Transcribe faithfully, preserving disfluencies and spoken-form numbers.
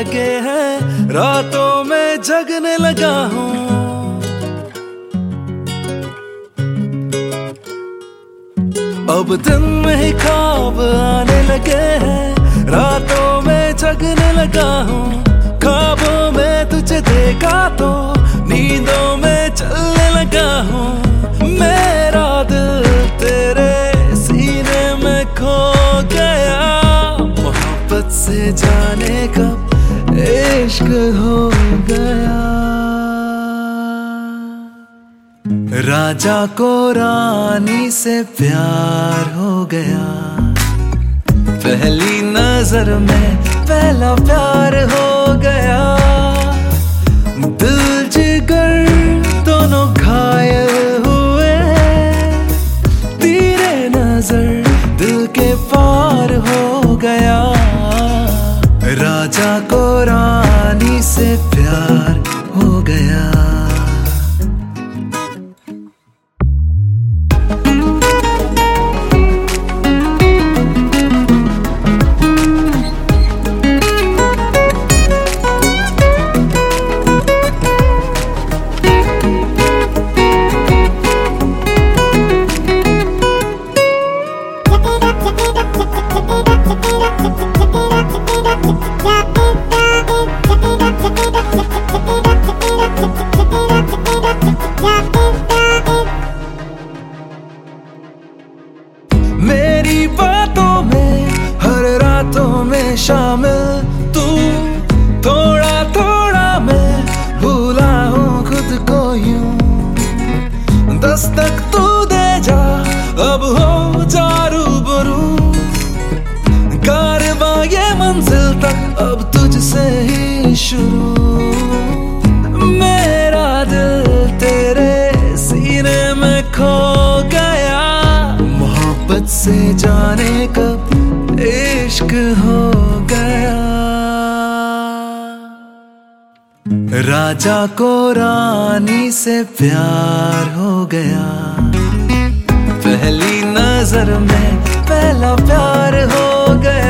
लगे हैं, रातों में जगने लगा हूँ। अब दिन में ही ख्वाब आने लगे हैं, रातों में जगने लगा हूँ। ख्वाबों में तुझे देखा तो नींदों में चलने लगा हूँ। मेरा दिल तेरे सीने में खो गया, मोहब्बत से जाने कब इश्क हो गया। राजा को रानी से प्यार हो गया, पहली नजर में पहला प्यार हो गया। दिल जिगर दोनों घायल हुए, तेरे नजर दिल के पार हो गया। राजा को रानी से प्यार हो गया। मेरी बातों में हर रातों में शामिल तू, थोड़ा थोड़ा मैं भूला हूँ खुद को यूं। दस्तक तू दे जा, अब हो जा रूबरू, कारवां ये मंजिल तक अब तुझसे ही शुरू। मेरा दिल तेरे सीने में खो गया, मोहब्बत से जाने कब इश्क हो गया। राजा को रानी से प्यार हो गया, पहली नजर में पहला प्यार हो गया।